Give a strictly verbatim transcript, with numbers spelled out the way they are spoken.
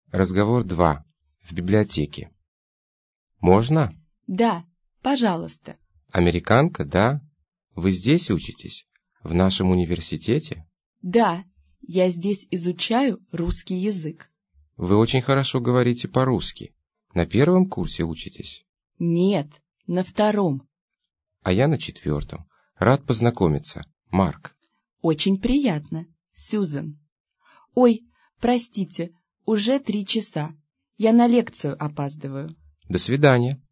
Разговор два. В библиотеке. Можно? Да, пожалуйста. Американка, да? Вы здесь учитесь? В нашем университете? Да, я здесь изучаю русский язык. Вы очень хорошо говорите по-русски. На первом курсе учитесь? Нет, на втором. А я на четвертом. Рад познакомиться. Марк. Очень приятно, Сьюзен. Ой, простите, уже три часа. Я на лекцию опаздываю. До свидания.